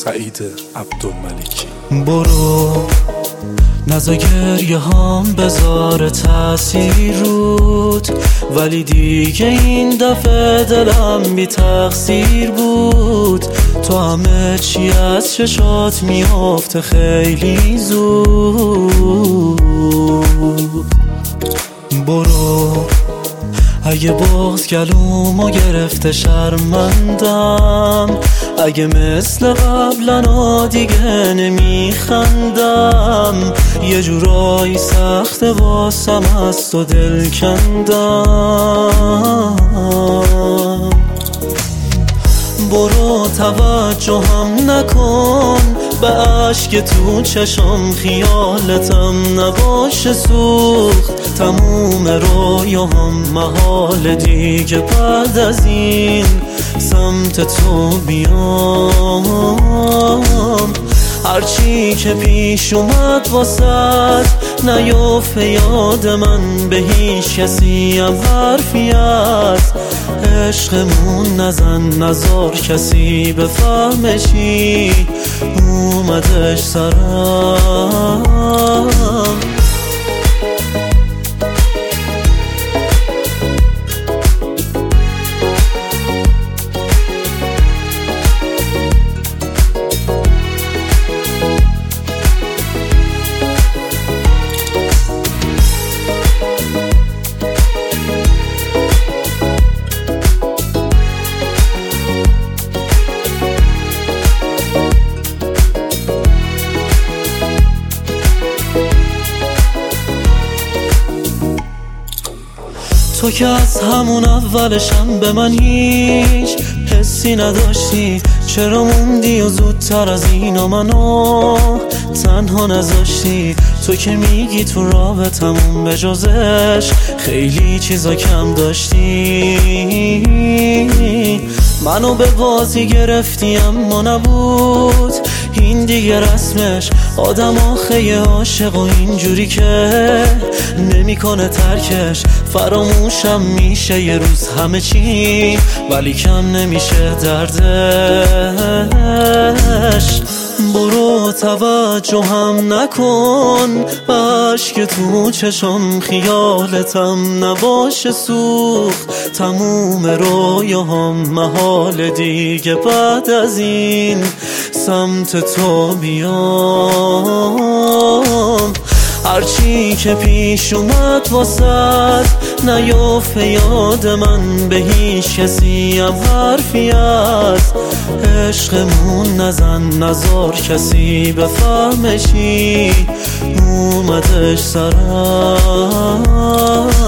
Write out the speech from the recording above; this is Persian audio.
سعید عبدالملکی. برو نزا گریه هام بذاره تأثیر رود، ولی دیگه این دفعه دلم بی تقصیر بود. تو همه چی از چشات میافته خیلی زود. برو اگه باز گلومو گرفته شرمندم، اگه مثل قبلنا دیگه نمیخندم، یه جورایی سخته واسم از تو دل کندم. برو توجهم نکن به عشق تو چشم، خیالتم نباشه سوخت تموم رویاهم محال دیگه بعد از این سمت تو بیام. هرچی که پیش اومد واسد نیافته یاد من، به هیچ کسی هم حرفی از عشقمون نزن، نزار کسی بفهمه چی اومدش سرم. تو که از همون اولشم به من هیچ حسی نداشتی، چرا موندی و زودتر از اینا منو تنها نذاشتی؟ تو که میگی تو رابطمون به جزش خیلی چیزا کم داشتی. منو به بازی گرفتی اما نبود این دیگه رسمش، آدم آخه عاشق و اینجوری که نمیکنه ترکش. فراموشم میشه یه روز همه چی، ولی کم نمیشه دردش. برو توجهم نکن به عشق تو چشم، خیالتم نباشه سوخت تموم رویاهم محال دیگه بعد از این سمت تو بیام. هرچی که پیش اومد واسد نیافته یاد من، به هیچ کسی هم حرفی از عشقمون نزن، نزار کسی بفهمه چی اومدش سرم.